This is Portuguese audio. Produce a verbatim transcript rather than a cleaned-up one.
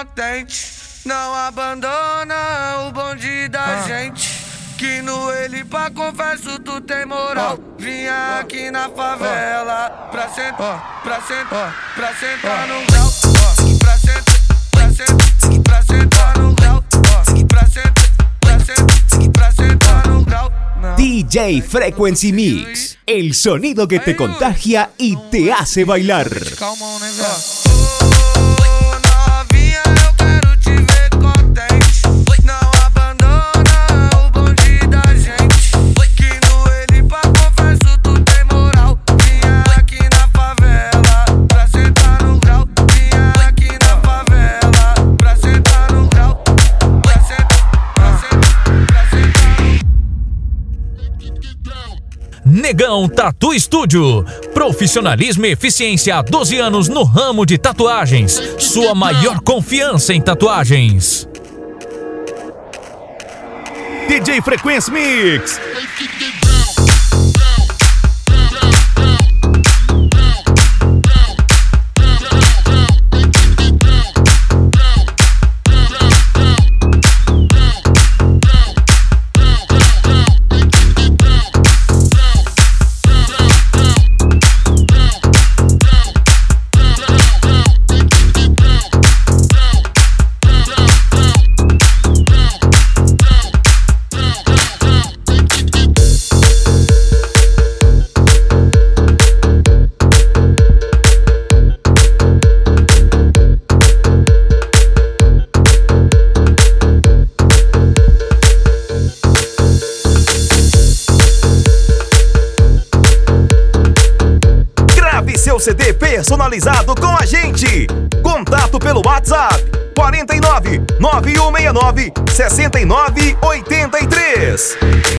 contente. Não abandona o bonde da ah. gente. Que no ele pra confesso tu tem moral. Oh. Vinha aqui na favela oh. pra sentar, oh. pra sentar, oh. pra sentar oh. no grau. Oh. Pra sentar, pra sentar, pra sentar no grau. Oh. Pra sentar, pra sentar, pra sentar no grau. D J Frequency Mix, el sonido que te contagia y te hace bailar. Calma, né, oh, novinha, eu quero te ver contente. Não abandona o bonde da gente. Que no ele pra confesso tu tem moral. Vinha aqui na favela pra sentar no grau. Vinha aqui na favela pra sentar no grau. Pra sentar, pra sentar, pra sentar no... Negão Tatu Studio. Profissionalismo e eficiência há doze anos no ramo de tatuagens. Sua maior confiança em tatuagens. D J Frequency Mix. Seu C D personalizado com a gente. Contato pelo WhatsApp quatro nove nove um seis nove, seis nove oito três.